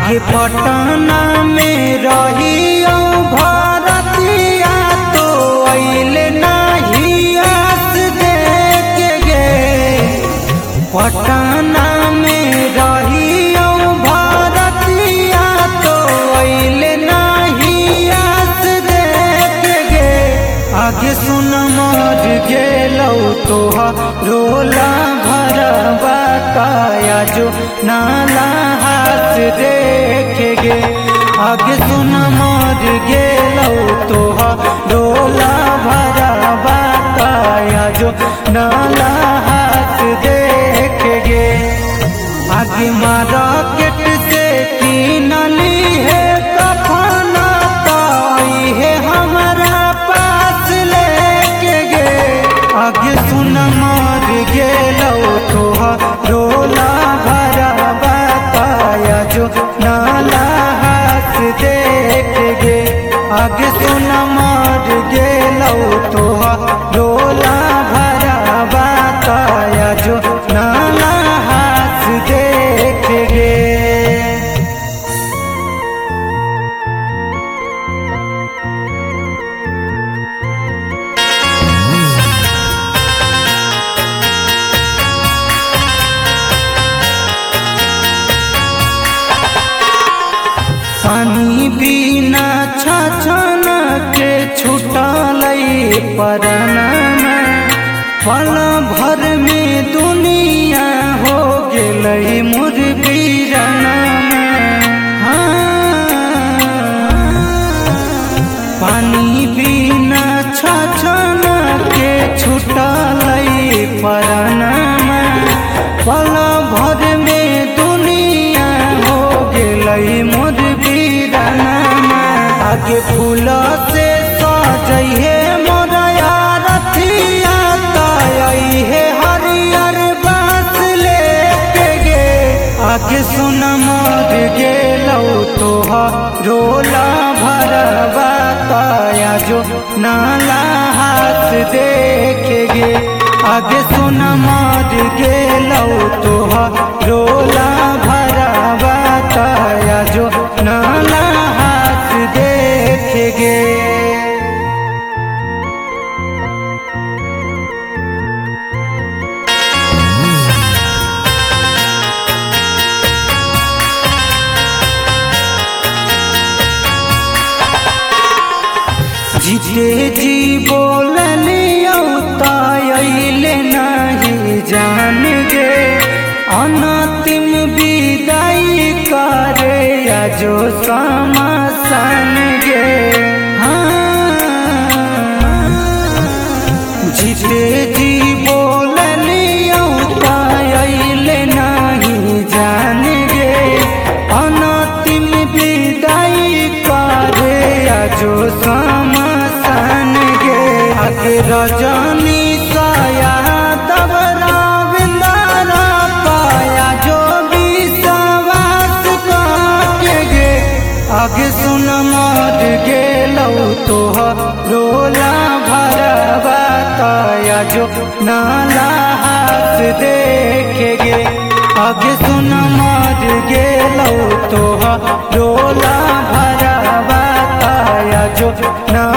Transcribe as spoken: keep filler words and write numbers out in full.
आगे पटना में रही भारतिया तो अइले नहीं आस देख गे। पटना में रही भारतिया तो अइले नहीं आस देख गे। आगे सुन मर गेलौ तोहा रोला भरवा काया जो नाला हाथ देख गे। आगे सुन मर गेलौ तोहा रोला भरवा काया जो नाला हाथ देख गे। आगे मार्केट से किनली है कफना ताई है हमारा पास लेके गे। आगे सुन मर गेलौ तोहा रोला भरवा काया जो नाला हाथ देख गे। आगे सुन मर गेलौ तोहा रोला भरवा काया जो नाला हाथ देख गे। पानी बिना छछन के छुटलै परना में। पल भर में दुनिया हो गेलै मोर बीराना में। हाँ, पानी बिना छछन के छुटलै परना में। पल भर में दुनिया हो गेलै मोर आगे फूल से सजइहे मोरया रथिया ताई है हरियर बास लेके गे। आगे सुन मर गेलौ तोहा रोला भरवा काया जो नाला हाथ देख गे। आगे सुन मर गेलौ तोहा रोला भरवा काया जो नाला हाथ देख गे। जीते जी बोलियो ताइले नहीं जान गे। अनतिम विदाई करे या जो समासन गे। हाँ, जीते जी बोलियो ताइले नहीं जान गे। अनतिम विदाई करे या जो समासन गे। आगे रजनी साया दबरा बिंदारा पाया जो विश्वास काके गे। आगे सुन मर गेलौ तोहा रोला भरवा काया जो नाला हाथ देख गे। आगे सुन मर गेलौ तोहा रोला भरवा काया जो